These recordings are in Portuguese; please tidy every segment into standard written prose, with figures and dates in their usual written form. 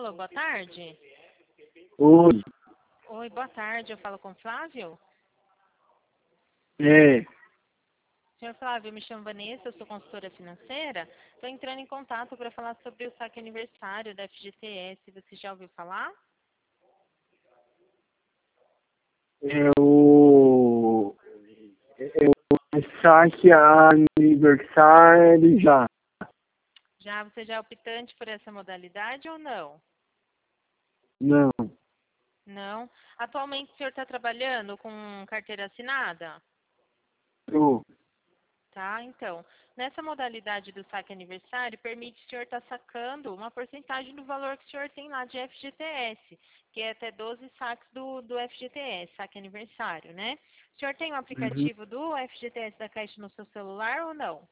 Alô, boa tarde. Oi, Oi, boa tarde. Eu falo com o Flávio. é, Senhor Flávio, eu me chamo Vanessa, eu sou consultora financeira. Estou entrando em contato para falar sobre o saque aniversário da FGTS. Você já ouviu falar? o saque aniversário já. Você já é optante por essa modalidade ou não? Não, Não. Atualmente o senhor está trabalhando com carteira assinada? tô, Tá, então. Nessa modalidade do saque aniversário, permite o senhor estar sacando uma porcentagem do valor que o senhor tem lá de FGTS, que é até 12 saques do FGTS, saque aniversário, né? O senhor tem um uhum. aplicativo do FGTS da Caixa no seu celular ou não?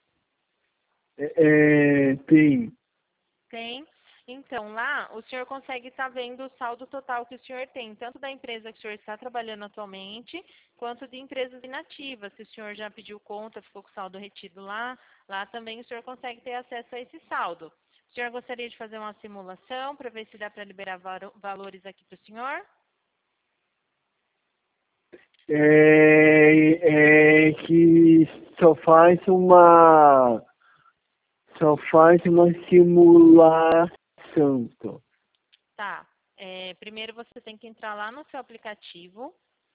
Tem, Tem. Então, lá, o senhor consegue estar vendo o saldo total que o senhor tem, tanto da empresa que o senhor está trabalhando atualmente, quanto de empresas inativas. Se o senhor já pediu conta, ficou com o saldo retido lá também o senhor consegue ter acesso a esse saldo. O senhor gostaria de fazer uma simulação para ver se dá para liberar valores aqui para o senhor? que só faz uma simulação, tô. Tá. Primeiro você tem que entrar lá no seu aplicativo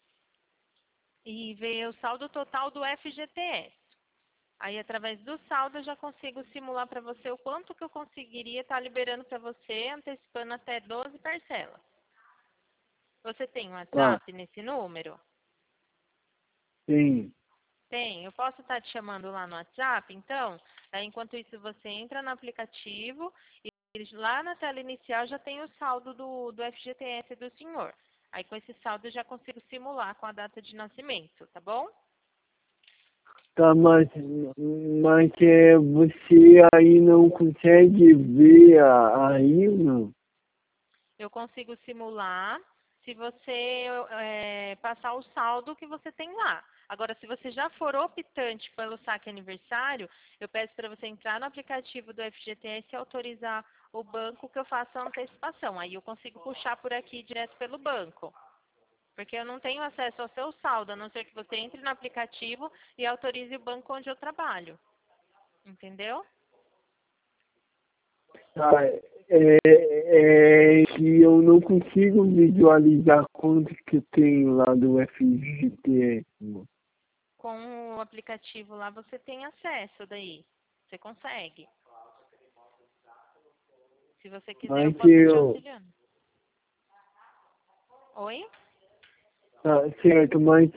e ver o saldo total do FGTS. Aí, através do saldo, eu já consigo simular para você o quanto que eu conseguiria estar liberando para você, antecipando até 12 parcelas. Você tem um Tá, WhatsApp nesse número? tem, Tem. Eu posso estar te chamando lá no WhatsApp, então? Enquanto isso, você entra no aplicativo e lá na tela inicial já tem o saldo do FGTS do senhor. Aí, com esse saldo, eu já consigo simular com a data de nascimento, tá bom? tá, mas você aí não consegue ver aí, não? Eu consigo simular se você passar o saldo que você tem lá. Agora, se você já for optante pelo saque aniversário, eu peço para você entrar no aplicativo do FGTS e autorizar o banco que eu faça a antecipação. Aí eu consigo puxar por aqui direto pelo banco. Porque eu não tenho acesso ao seu saldo, a não ser que você entre no aplicativo e autorize o banco onde eu trabalho. Entendeu? Tá, que eu não consigo visualizar quanto que eu tenho lá do FGTS, mano. Com o aplicativo lá você tem acesso daí. Você consegue. Se você quiser, eu Mas posso te eu, auxiliando. Oi? tá certo, mas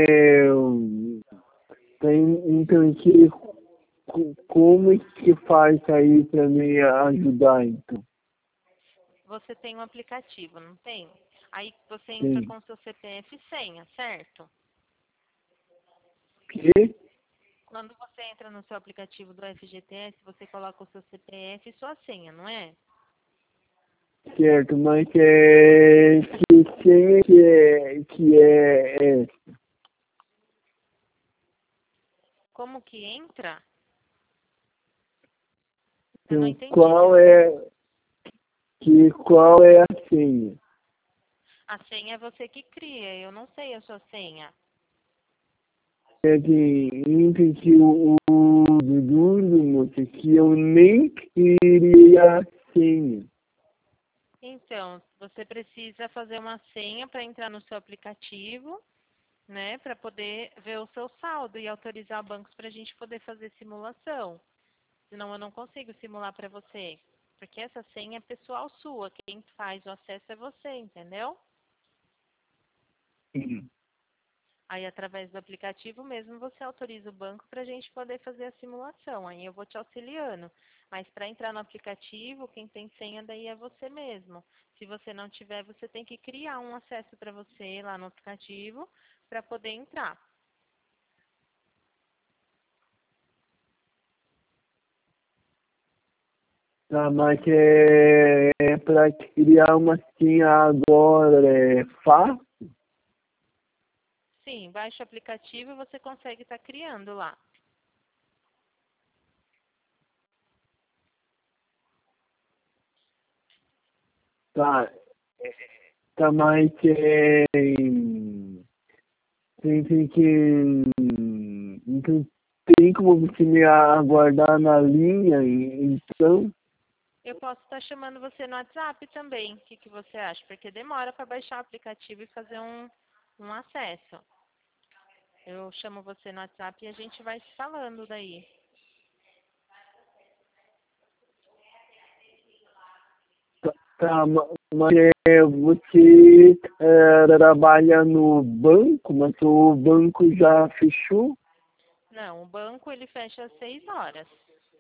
então como é que faz aí pra me ajudar, então? Você tem um aplicativo, não tem? Aí você entra Tem. com o seu CPF e senha, certo? Que? Quando você entra no seu aplicativo do FGTS, você coloca o seu CPF e sua senha, não é? Certo, mas que senha que é essa? Como que entra? Eu não Então, entendi, qual viu? é, qual é a senha? A senha é você que cria, eu não sei a sua senha. É que entendi o duro, moça, que eu nem queria a senha. Então, você precisa fazer uma senha para entrar no seu aplicativo, né? Para poder ver o seu saldo e autorizar bancos para a gente poder fazer simulação. Senão eu não consigo simular para você. Porque essa senha é pessoal sua. Quem faz o acesso é você, entendeu? Sim. Aí, através do aplicativo mesmo, você autoriza o banco para a gente poder fazer a simulação. Aí eu vou te auxiliando. Mas para entrar no aplicativo, quem tem senha daí é você mesmo. Se você não tiver, você tem que criar um acesso para você lá no aplicativo para poder entrar. Tá, mas para criar uma senha agora é fácil? Sim, baixa o aplicativo e você consegue estar criando lá. Tá, tá, mas tem que. Então, tem como você me aguardar na linha, então? Eu posso estar chamando você no WhatsApp também. O que você acha? Porque demora para baixar o aplicativo e fazer um acesso. Eu chamo você no WhatsApp e a gente vai se falando daí. Tá, mas você trabalha no banco, mas o banco já fechou? Não, o banco ele fecha às 6 horas.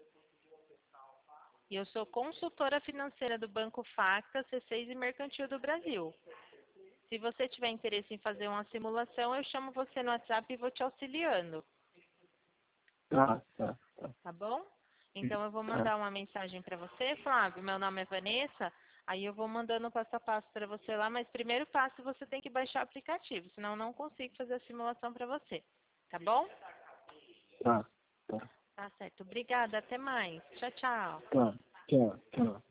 E eu sou consultora financeira do Banco Facta, C6 e Mercantil do Brasil. Se você tiver interesse em fazer uma simulação, eu chamo você no WhatsApp e vou te auxiliando, Tá. tá bom? Então eu vou Tá. mandar uma mensagem para você, Flávio. Meu nome é Vanessa. Aí eu vou mandando passo a passo para você lá, mas primeiro passo você tem que baixar o aplicativo, senão eu não consigo fazer a simulação para você, tá bom? Tá. Tá certo. Obrigada. Até mais. Tchau, tchau. Tá. Tchau.